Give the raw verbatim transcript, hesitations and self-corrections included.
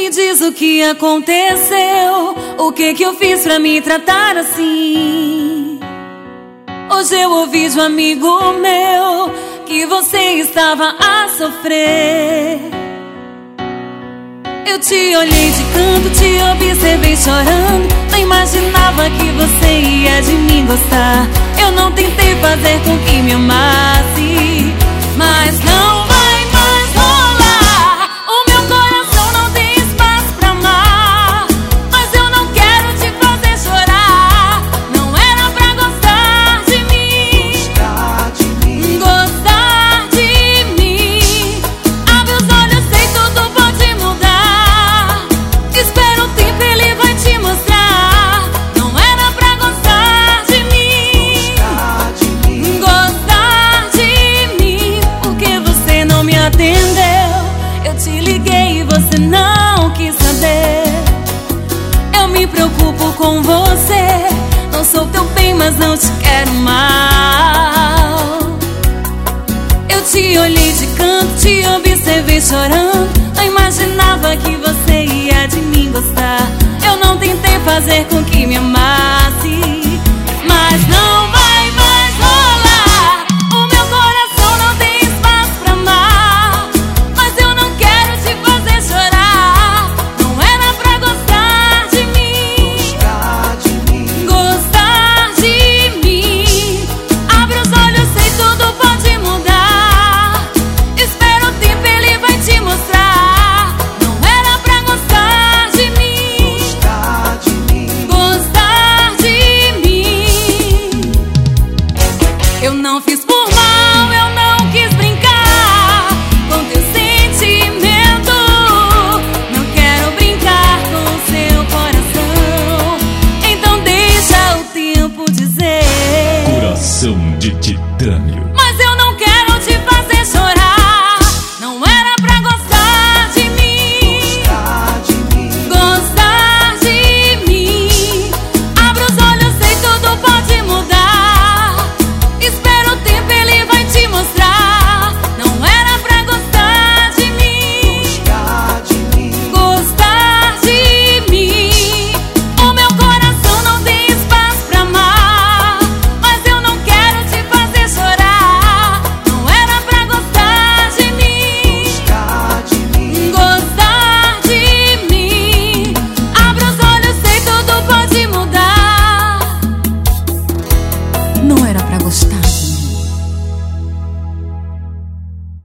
Me diz o que aconteceu, o que que eu fiz pra me tratar assim. Hoje eu ouvi de um amigo meu que você estava a sofrer. Eu te olhei de canto, te observei chorando. Não imaginava que você ia de mim gostar. Eu não tentei fazer com que me amasse, mas não vai mais rolar. O meu coração não tem espaço pra amar, mas eu não quero te fazer chorar. Não era pra gostar de mim, gostar de mim, gostar de mim. Abre os olhos, sei tudo pode mudar. Espera um tempo, ele vai te mostrar. Não era pra gostar de mim, gostar de mim, gostar de mim. Porque você não me atendeu. Eu te liguei e você não quis saber. Eu me preocupo com você. Não sou teu bem, mas não te quero mal. Eu te olhei de canto, te observei chorando. Não imaginava que você ia de mim gostar. Eu não tentei fazer com que me amasse, mas não vai